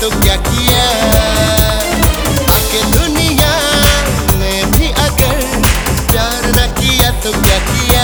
तो क्या किया, आके दुनिया में भी अगर प्यार न किया तो क्या किया।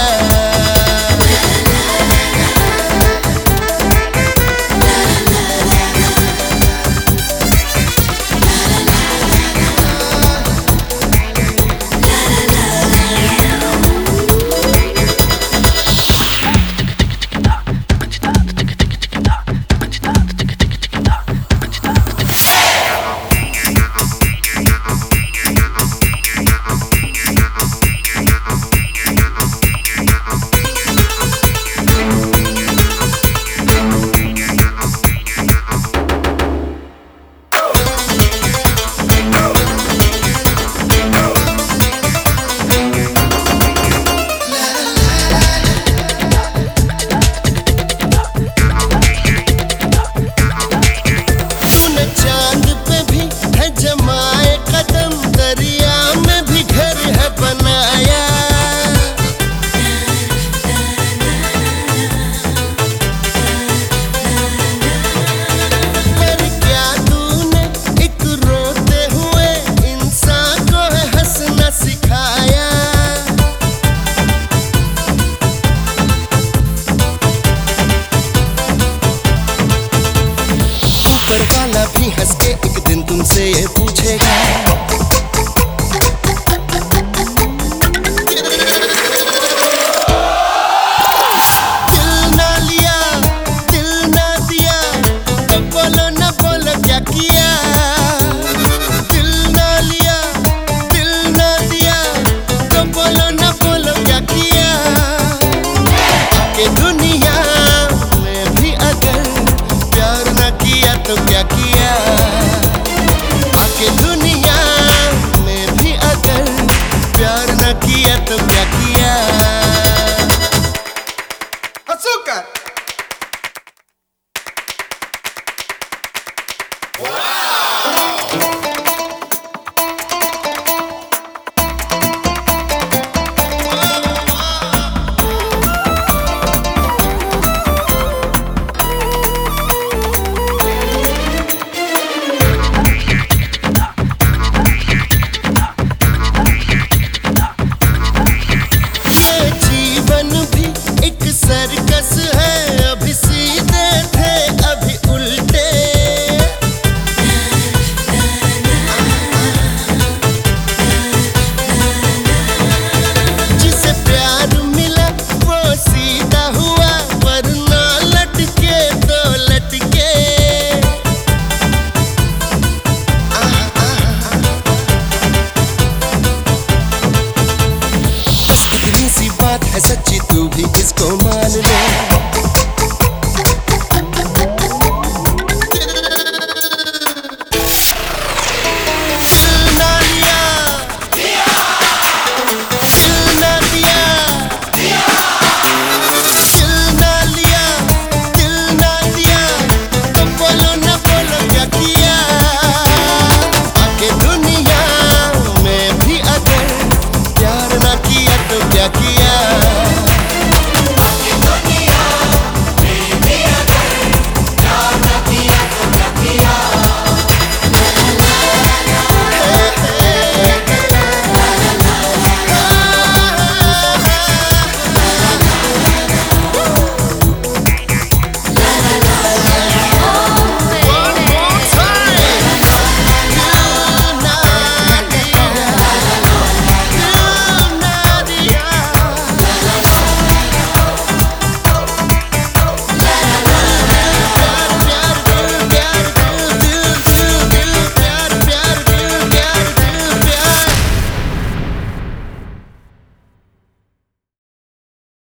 ऊपर वाला भी हंस के एक दिन तुमसे ये पूछेगा, दिल ना लिया दिल ना दिया तो बोलो ना बोलो क्या किया। दिल ना लिया दिल ना दिया तो बोलो ना बोलो क्या किया। आके दुनिया में भी अगर प्यार न किया तो क्या किया, आके दुनिया में भी अगर प्यार न किया तो क्या किया। Azúcar. Wow!